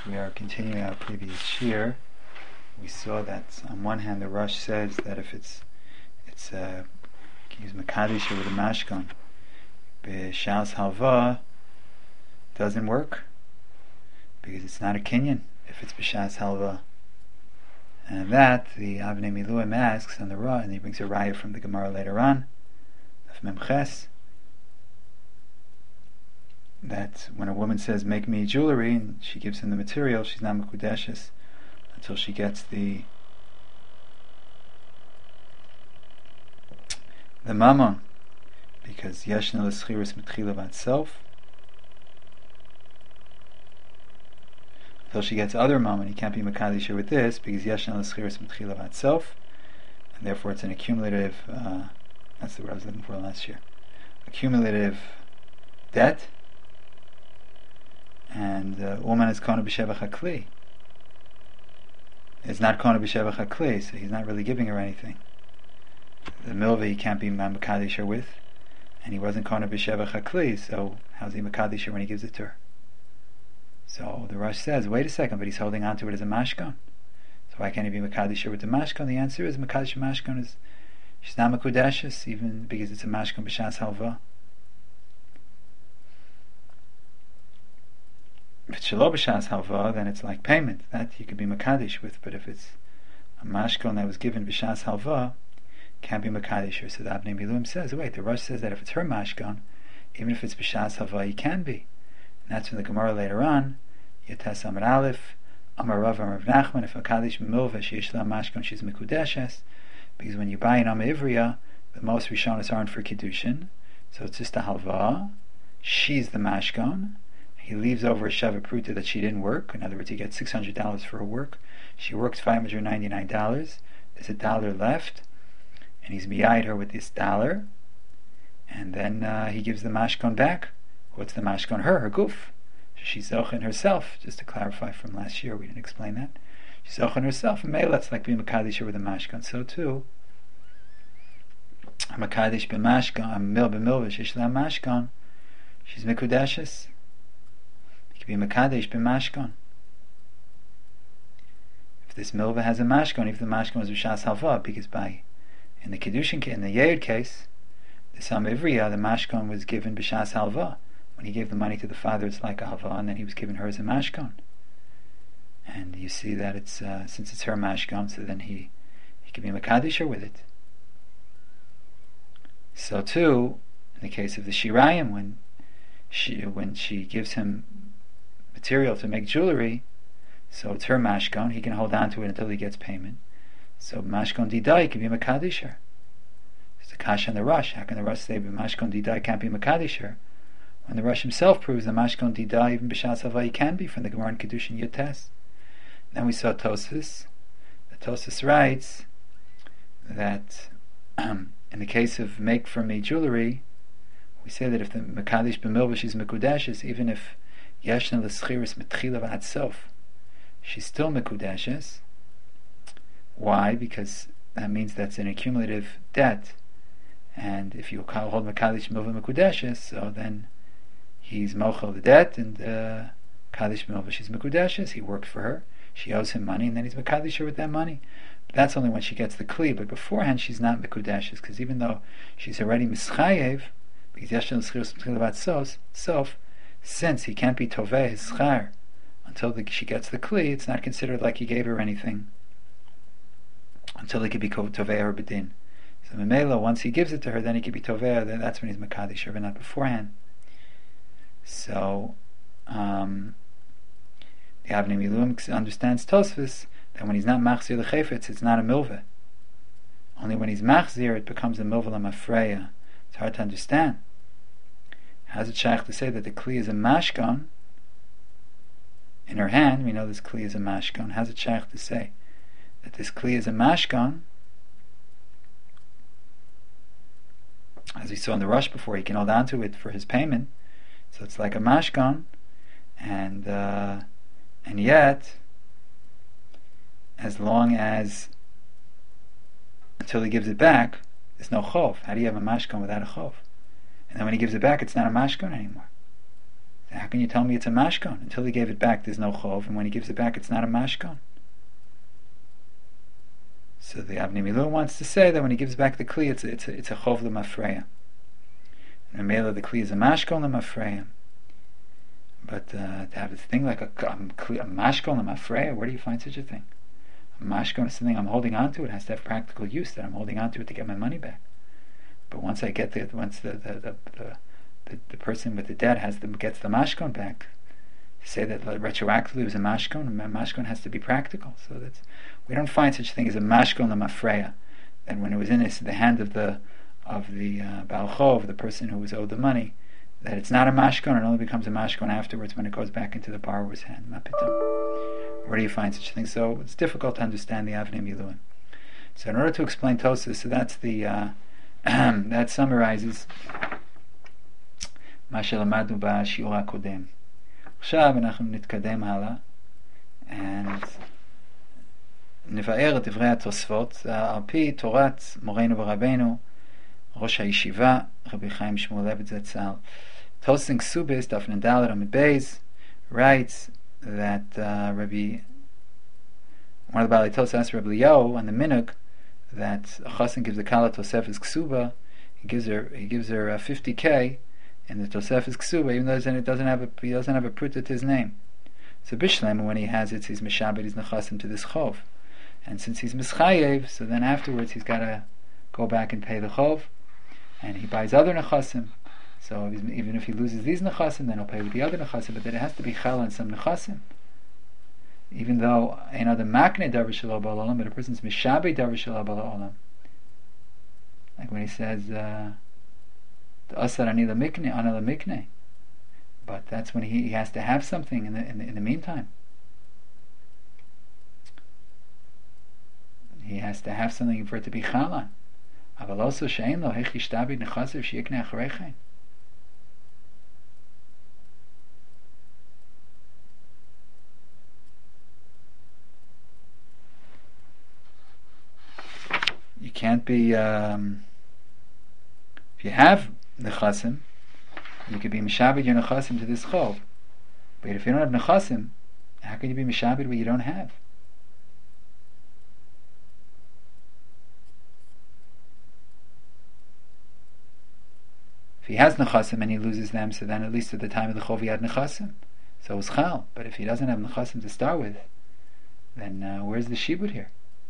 we are continuing our previous shir. We saw that on one hand the Rosh says that if it's use Makadish with a mashkon, b'shas halva doesn't work because it's not a kinyan if it's b'shas halva. And that the Avnei Miluim asks on the Ra, and he brings a raya from the Gemara later on of Memches, that when a woman says make me jewelry and she gives him the material, she's not mekudeshes until she gets the mammon, because yeshna l'schiris mitchila b'atself, until she gets other mammon. He can't be mekadisher with this because yeshna l'schiris mitchila b'atself, and therefore it's an accumulative. That's the word I was looking for last year. Accumulative debt. And woman is kona b'shevach hakli. It's not kona b'shevach hakli, so he's not really giving her anything. The milva he can't be makadisher with, and he wasn't kona b'shevach hakli, so how's he makadisher when he gives it to her? So the Rosh says, wait a second, but he's holding on to it as a mashkon. So why can't he be makadisher with the mashkon? The answer is makadisher mashkon is she's not makudeshes, even because it's a mashkon b'shas halva. If it's shelo b'shas halva, then it's like payment that you could be makadish with. But if it's a mashkon that was given b'shas halva, can't be makadisher. So the Avnei Miluim says, wait, the Rosh says that if it's her mashkon, even if it's b'shas halva, he can be. And that's when the Gemara later on, Yates Amar Aleph, Amar Rav Amar Nachman, if makadish milva sheish la mashkon, she's mekudeshes, because when you buy an Amma Ivriya, the most Rishonos aren't for kiddushin, so it's just a halva. She's the mashkon. He leaves over a Sheva Pruta that she didn't work. In other words, he gets $600 for her work. She works $599. There's $1 left, and he's miyayed her with this $1. And then he gives the mashkon back. What's the mashkon? Her goof. She's zochin herself. Just to clarify from last year, we didn't explain that. She's zochin herself. And that's like being makadish with a mashkon. So too, a makadish b'mashkon, a mil b'milva shishla mashkon. She's mekudeshes. Be mekadesh b'mashkon. If this milva has a mashkon, if the mashkon was b'shas halva, because in the kedushin, in the yehud case, the Sam Ivriya, the mashkon was given b'shas halva. When he gave the money to the father, it's like a halva, and then he was given her as a mashkon. And you see that it's since it's her mashkon, so then he can be mekadesher with it. So too, in the case of the shirayim, when she gives him material to make jewelry, so it's her mashkon, he can hold on to it until he gets payment. So mashkon didai can be makadisher. It's the kasha and the Rosh. How can the Rosh say mashkon didai can't be makadisher when the Rosh himself proves that mashkon didai even b'shas havai can be from the Gemara in Kedushin Yotes? Then we saw Tosfos. The Tosfos writes that in the case of make for me jewelry, we say that if the makadish b'milvash is mekudeshes, even if yeshna l'schiris mitchila v'atsof, she's still mekudeshes. Why? Because that means that's an accumulative debt, and if you hold makadish milva mekudeshes, so then he's mochel the debt, and kadish milva she's mekudeshes. He worked for her, she owes him money, and then he's mekadish her with that money. But that's only when she gets the kli. But beforehand, she's not mekudeshes, because even though she's already mischayev, because yeshna l'schiris mitchila v'atsof, since he can't be toveh his schar until she gets the kli, it's not considered like he gave her anything until he could be toveh her b'din. So memela, once he gives it to her, then he could be toveh. Then that's when he's makadish her, but not beforehand. So the Avnei Miluim understands Tosfos that when he's not machzir the chayfetz, it's not a milveh. Only when he's machzir, it becomes a milveh l'mafreya. It's hard to understand. How's it shaykh to say that the kli is a mashkon in her hand? We know this kli is a mashkon. How's it shaykh to say that this kli is a mashkon? As we saw in the Rosh before, he can hold on to it for his payment, so it's like a mashkon, and yet, as long as until he gives it back, there's no chov. How do you have a mashkon without a chov? And then when he gives it back, it's not a mashkon anymore. How can you tell me it's a mashkon? Until he gave it back, there's no chov, and when he gives it back, it's not a mashkon. So the Avnei Miluim wants to say that when he gives back the kli, it's a chov l'mafreya. And Mela, the kli is a mashkon l'mafreya. But to have a thing like a mashkon l'mafreya, where do you find such a thing? A mashkon is something I'm holding on to. It has to have practical use, that I'm holding on to it to get my money back. But once the person with the debt gets the mashkon back, to say that retroactively it was a mashkon has to be practical. So we don't find such a thing as a mashkon l'mafreya, that when it was in the hand of the Baal Chov, the person who was owed the money, that it's not a mashkon, it only becomes a mashkon afterwards when it goes back into the borrower's hand. Where do you find such a thing? So it's difficult to understand the Avnei Miluim. So in order to explain Tosfos, so that's the that summarizes מה שלמדנו בשיעור הקודם. עכשיו אנחנו נתקדם הלאה and נבאר את דברי התוספות על פי תורת מורנו ורבנו ראש הישיבה רבי חיים שמואלביץ זצ"ל. Tosfos in Ksubis Daf Nun Daled Amud Beis writes that one of the Balei Tosfos asked Rabbi Eliyahu on the minhag that a chassan gives a kala Tosefes Ksuba, he gives her 50k in the Tosefes Ksuba, even though he doesn't have a pruta to his name. So Bishlem, when he has it, he's mishabed, he's nechasim to this chov, and since he's mischayev, so then afterwards he's got to go back and pay the chov, and he buys other nechasim. So even if he loses these nechasim, then he'll pay with the other nechasim, but then it has to be chal on some nechasim. Even though another makne davar shelo ba'al olam, but a person's mishabed davar shelo ba'al olam. Like when he says, "Asar ani lamikne, ana lamikne," but that's when he has to have something in the meantime. He has to have something for it to be chalan. Aval also she'ein lo hechi shtabid nechasiv sheyikne acharechein. You can't be if you have nechasim, you could be mishabed your nechasim to this chov. But if you don't have nechasim, how can you be mishabed what you don't have? If he has nechasim and he loses them, so then at least at the time of the chov he had nechasim, so it's chal. But if he doesn't have nechasim to start with, then where's the shibud here?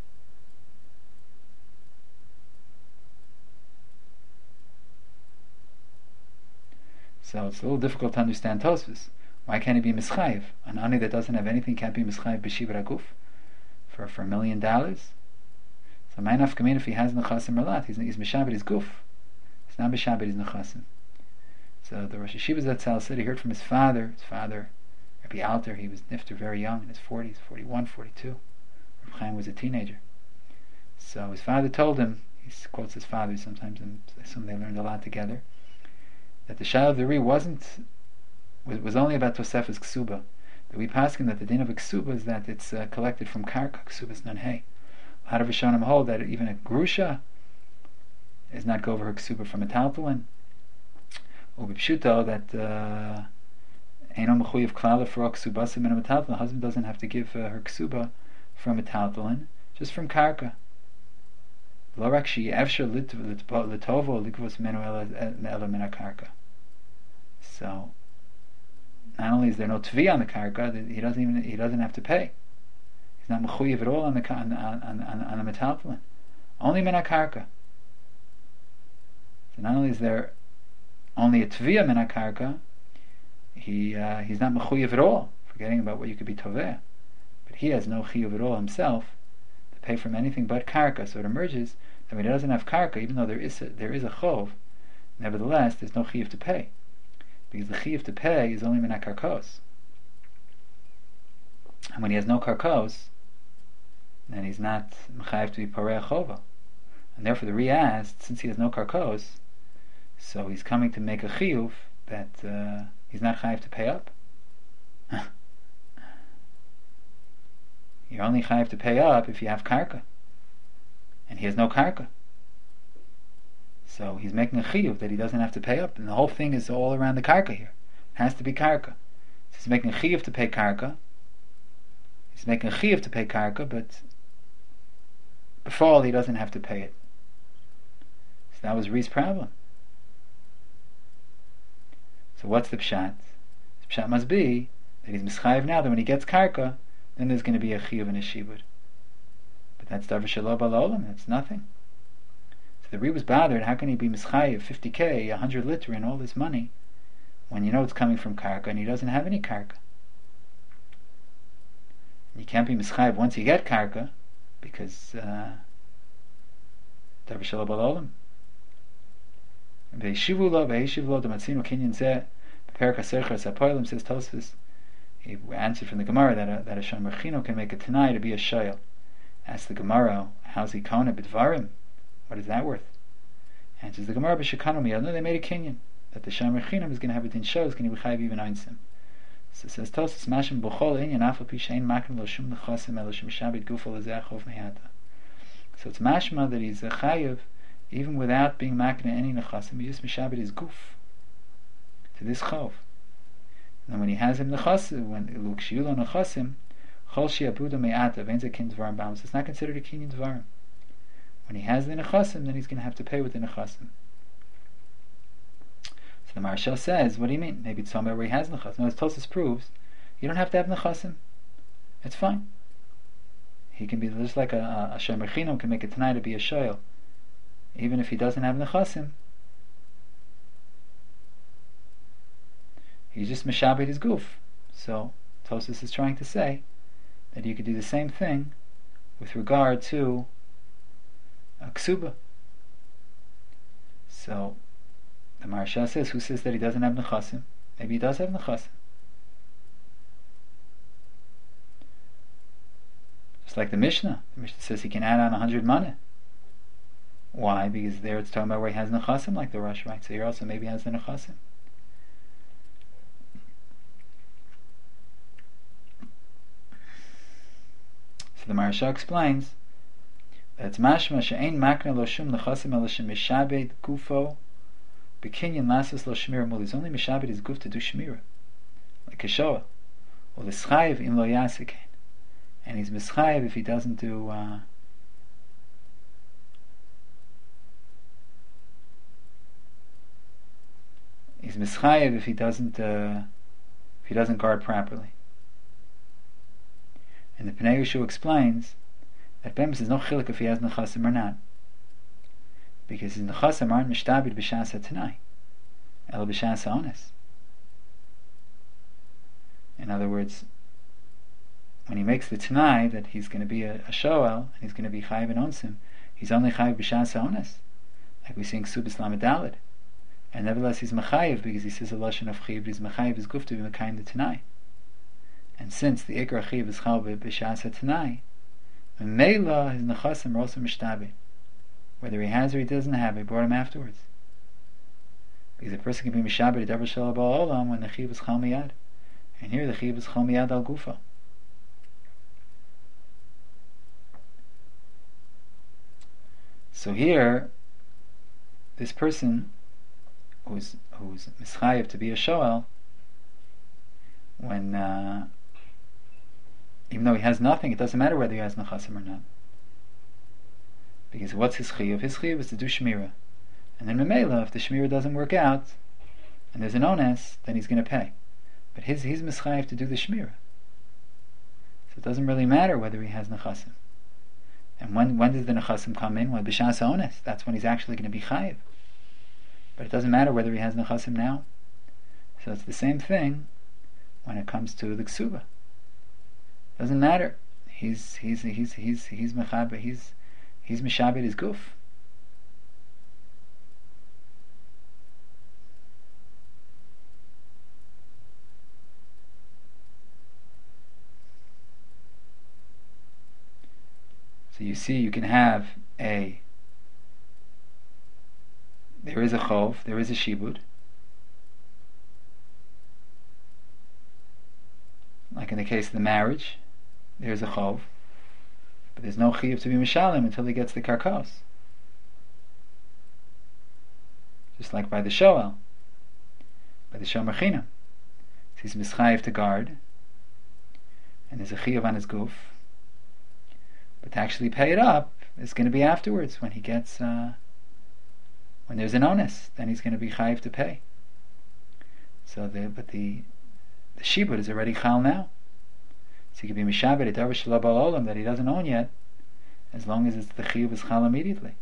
So it's a little difficult to understand Tosfos. Why can't he be mischayev? An ani that doesn't have anything can't be mischayev b'shibud haguf for $1 million. So my nafkamin, if he has nechasim or not, he's mishabed his guf. He's not mishabed his nechasim. So the Rosh Yeshiva Zatzal said he heard from his father, Rabbi Alter. He was nifter very young, in his 40s, 41, 42. Rabbi Chaim was a teenager. So his father told him, he quotes his father sometimes, and I assume they learned a lot together, that the Shal of the Ri was only about Tosefes Ksuba. That we paskin that the din of a Ksuba is that it's collected from Karka. Ksuba is Nun-Hey. A lot of Rishonim hold that even a Grusha is not go over her Ksuba from a Taltalin. Or B'pshuto that Eino Mechuyev Klala for a Ksuba Semin a Taltalin. The husband doesn't have to give her Ksuba from a Taltalin, just from Karka. Lo rak she'efshar litovo likvos menu ela min hakarka. So not only is there no tvi on the karka, he doesn't have to pay. He's not mechuyev at all on the metaltalin. Only min hakarka. So not only is there only a tvi min hakarka, he's not mechuyev at all. Forgetting about what you could be toveh, but he has no chiyuv at all himself to pay from anything but karka. So it emerges that when he doesn't have karka, even though there is a chov, nevertheless there's no chiyuv to pay, because the chiyuv to pay is only min karkos. And when he has no karkos, then he's not mechayev to be parei chova, and therefore the Ri asked, since he has no karkos, so he's coming to make a chiyuv that he's not chayev to pay up. You're only chayev to pay up if you have karka, and he has no karka. So he's making a chiyuv that he doesn't have to pay up, and the whole thing is all around the karka here. has to be karka. He's making a chiyuv to pay karka. He's making a chiyuv to pay karka, but before all, he doesn't have to pay it. So that was Ri's problem. So what's the pshat? The pshat must be that he's mischayev now, that when he gets karka, then there's going to be a chiyuv and a shibud. But that's davar shelo ba'olam, that's nothing. So the Ri was bothered, how can he be mischayev 50k, 100 liter, and all this money, when you know it's coming from karka, and he doesn't have any karka? You can't be mischayev once you get karka, because davar shelo ba'olam. Ve'yishivu lo d'matzinu kinyan zeh b'perak haserchas hapoilim, says Tosfos. He answered from the Gemara that a shomer chino can make a tanai to be a shayel. Asked the Gemara, how's he kona b'dvarim? What is that worth? Answers the Gemara, b'shekanu miyad. No, they made a kinyan that the shomer chino is going to have a din shayel, is going to be chayiv even einsim. So it says Tosfos, mashim b'chol inyan afal pi shein makrim lo shum nechasim elo shem shabit gufo lezeh chov meyata. So it's mashma that he's a chayiv even without being makna any nechasim. He just mishabit his guf to this chov. And when he has him nechasim, when lukshiulo nechasim, chol shiabuda me'ata v'enze kin dvarim b'amas, it's not considered a kinyan dvarim. When he has the nechasim, then he's going to have to pay with the nechasim. So the Maharshal says, what do you mean? Maybe it's somewhere where he has nechasim. No, as Tosfos proves, you don't have to have nechasim. It's fine. He can be just like a shomer chino can make a tanai to be a shoyel. Even if he doesn't have nechasim, he's just meshabed his guf. So Tosfos is trying to say that you could do the same thing with regard to a ksuba. So the Maharsha says, who says that he doesn't have nechasim? Maybe he does have nechasim. Just like the Mishnah. The Mishnah says he can add on 100 maneh. Why? Because there it's talking about where he has nechasim, like the Rosh writes. So here also maybe he has the nechasim. So the Maharsha explains that it's mashma she'ein makna lo shum nechasim elo shemishabed gufo b'kinyan lasos lo shmira mul. He's only mishabed his guf to do shmira, like a shoah, or the schayev im lo yasikein, and he's mischayev if he doesn't do. He's mischayev if he doesn't guard properly. And the Pnei Yeshua explains that Bemis is no chiluk if he has nechasim or not, because his nechasim aren't mishtabid b'shas hatanai, el b'shas ha'ones. In other words, when he makes the tanai that he's going to be a shoel and he's going to be chayiv and onsim, he's only chayiv b'shas ha'ones, like we see in Ksubis Lamed Daled. And nevertheless he's mechayiv because he says a lashon of chiyuv, he's mechayiv his guf to be mekayim the tanai. And since the ikar chiyuv is chal b'shas hatanai, Meila his nechasim are also mishtabed. Whether he has or he doesn't have, he brought him afterwards. Because a person can be mishabed davar shelo ba'olam when the chiyuv is chal miyad, and here the chiyuv is chal miyad al gufa. So here, this person who's mischayev to be a shoel, when even though he has nothing, it doesn't matter whether he has nechasim or not, because what's his chiyuv? His chiyuv is to do shmira, and then memela, if the shmira doesn't work out and there's an ones, then he's going to pay. But he's mischayev to do the shmira, so it doesn't really matter whether he has nechasim. And when does the nechasim come in? When b'shas ha'ones, that's when he's actually going to be chayev. But it doesn't matter whether he has nechasim now. So it's the same thing when it comes to the ksuba. Doesn't matter. He's mechaber. He's mishabed his guf. So you see, you can have there is a chov, there is a shibud, like in the case of the marriage, there's a chov, but there's no chiyuv to be mishalim until he gets the karkos. Just like by the shoel, by the shomer chinam. he's mischayev to guard, and there's a chiyuv on his goof. But to actually pay it up is going to be afterwards when he gets, when there's an onus, then he's going to be chayev to pay. So the shibud is already chal now. So he could be mishabed a davar shelo ba'al olam that he doesn't own yet, as long as the chiyuv is chal immediately.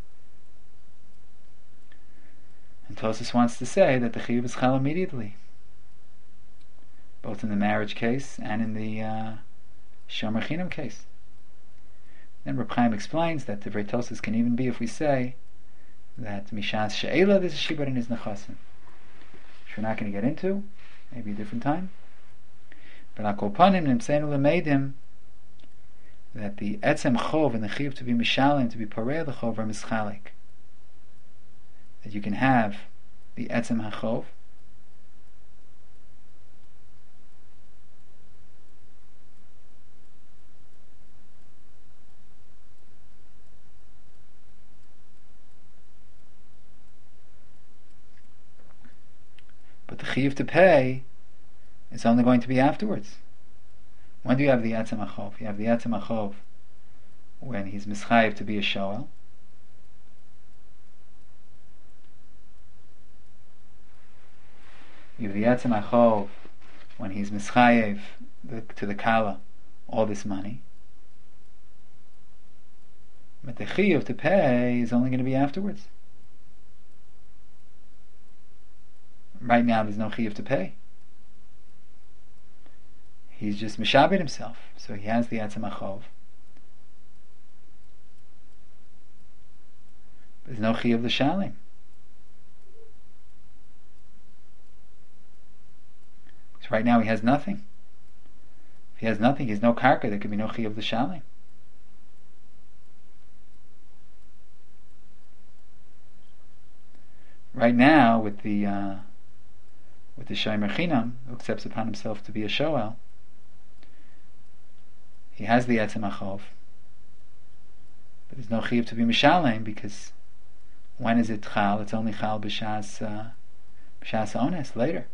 And Tosfos wants to say that the chiyuv is chal immediately, both in the marriage case and in the shomer chinam case. Then Reb Chaim explains that the Divrei Tosfos can even be if we say that mishas she'ela there's a shibud in his nechasim, which we're not going to get into, maybe a different time. But Al Kol Panim Nimseinu Lemeidim that the etzem chov and the chiyuv to be mishalim, to be parei the chov are mischalik. That you can have the etzem hachov, but the chiyuv to pay is only going to be afterwards. When do you have the etzem hachov? You have the etzem hachov when he's mischayev to be a shoel. You have the etzem hachov when he's mischayev to the kala all this money. But the chiyuv to pay is only going to be afterwards. Right now there's no chiyuv to pay. He's just mishabed himself, so he has the etzem hachov. There's no chiyuv l'shalim. So right now he has nothing. If he has nothing, he has no karka, there could be no chiyuv l'shalim. Right now, with the shomer chinam, who accepts upon himself to be a shoel, he has the etzem hachov, but there's no chiyuv to be mishalem, because when is it chal? It's only chal b'shas ones later.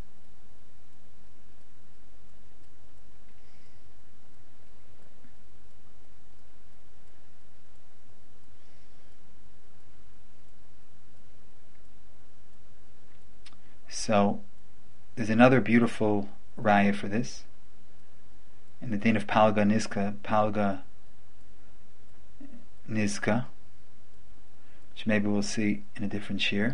So there's another beautiful raya for this in the din of palga nizka, which maybe we'll see in a different shir.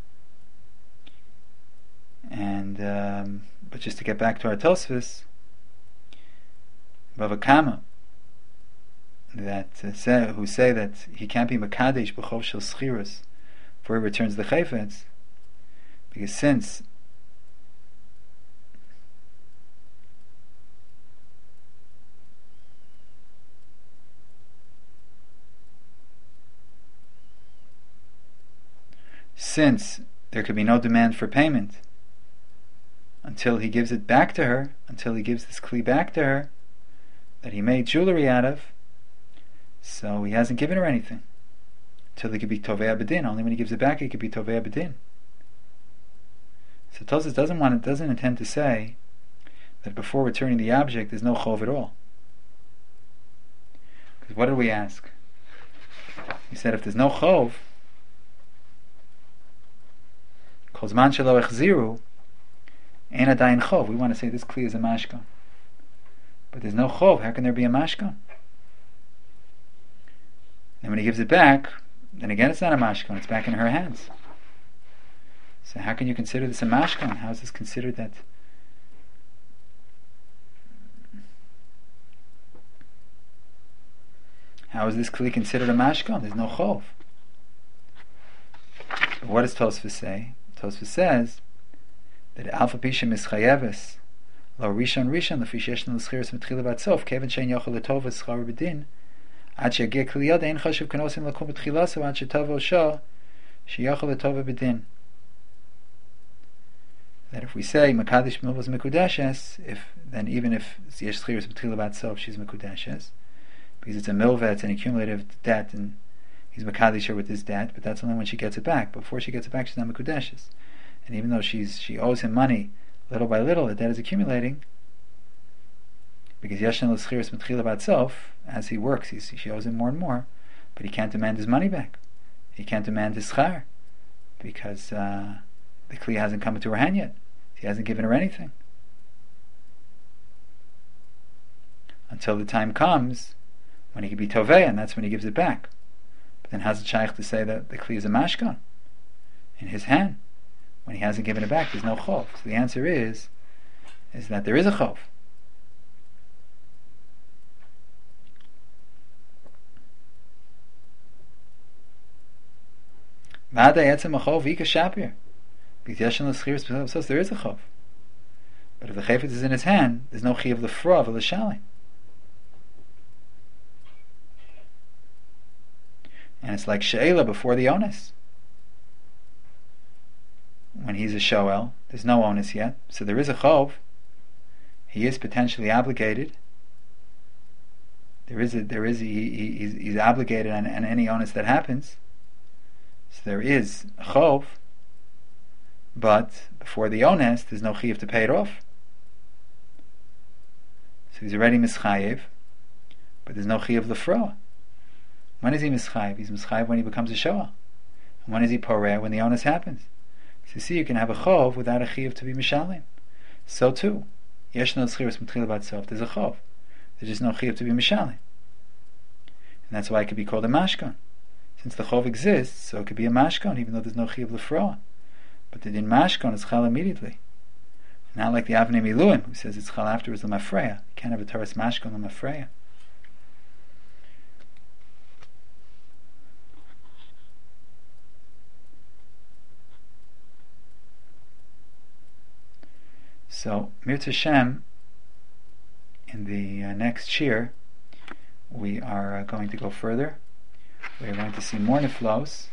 And but just to get back to our Tosfos, Bava Kama, that who say that he can't be makadesh b'chov shel schirus before he returns the chayfetz, because since there could be no demand for payment until he gives it back to her, until he gives this kli back to her that he made jewelry out of, so he hasn't given her anything until he could be tovei b'din. Only when he gives it back he could be tovei b'din. So Tosfos doesn't intend to say that before returning the object there's no chov at all. Because what did we ask? He said if there's no chov, kol zman shelo echziru, ein adayin chov. We want to say this kli is a mashkan, but there's no chov. How can there be a mashkan? And when he gives it back, then again it's not a mashkan. It's back in her hands. So how can you consider this a mashkan? How is this considered that? How is this kli considered a mashkan? There's no chov. But what does Tosfos say? Tosfos says that alpha pisha mischayeves lo rishon lefi sheshna l'schiras mitchila vatsof kevin shein yochel letova schar b'din ad sheyagia kli yad ein chashuv kanosim lakum b'tchilaso ad shetavo shah sheyochel letova b'din. That if we say Makadish Milvos Mekudeshes, then even if Yesh Schiras B'tchila Vatsof, she's Mekudeshes, because it's a milva, it's an accumulative debt, and he's Makadish her with this debt, but that's only when she gets it back. Before she gets it back, she's not Mekudeshes. And even though she owes him money little by little, the debt is accumulating, because Yeshan l'schiris mitchila b'atzof, as he works, she owes him more and more, but he can't demand his money back. He can't demand his schar, because the kli hasn't come into her hand yet. He hasn't given her anything. Until the time comes when he can be tovei, and that's when he gives it back. But then how's it shaykh to say that the kli is a mashkon in his hand? When he hasn't given it back, there's no chov. So the answer is that there is a chov. Because there is a chov. But if the chayfetz is in his hand, there's no chi of the fra of the shalim. And it's like she'ela before the onus. When he's a shoel, there's no onus yet, so there is a chov. He is potentially obligated. He's obligated on any onus that happens. So there is a chov, but before the onus, there's no chiyuv to pay it off. So he's already mischayev, but there's no chiyuv lefroa. When is he mischayev? He's mischayev when he becomes a shoel. And when is he poreh? When the onus happens. So you see, you can have a chov without a chiyuv to be mishalim. So too, yesh no l'schiris mitchila b'atzof. There's a chov. There's just no chiyuv to be mishalim, and that's why it could be called a mashkon. Since the chov exists, so it could be a mashkon, even though there's no chiyuv lefroa. But the din mashkon is chal immediately. Not like the Avnei Miluim, who says it's chal afterwards l'mafreya. You can't have a Taras mashkon l'mafreya. So, Mirza Shem, in the next shir, we are going to go further. We are going to see more niflos,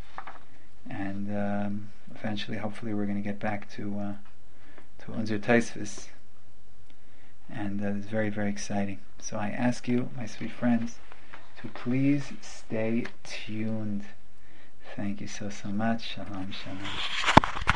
and eventually, hopefully, we're going to get back to Unzer Taisvis, and it's very, very exciting. So I ask you, my sweet friends, to please stay tuned. Thank you so much. Shalom, shalom.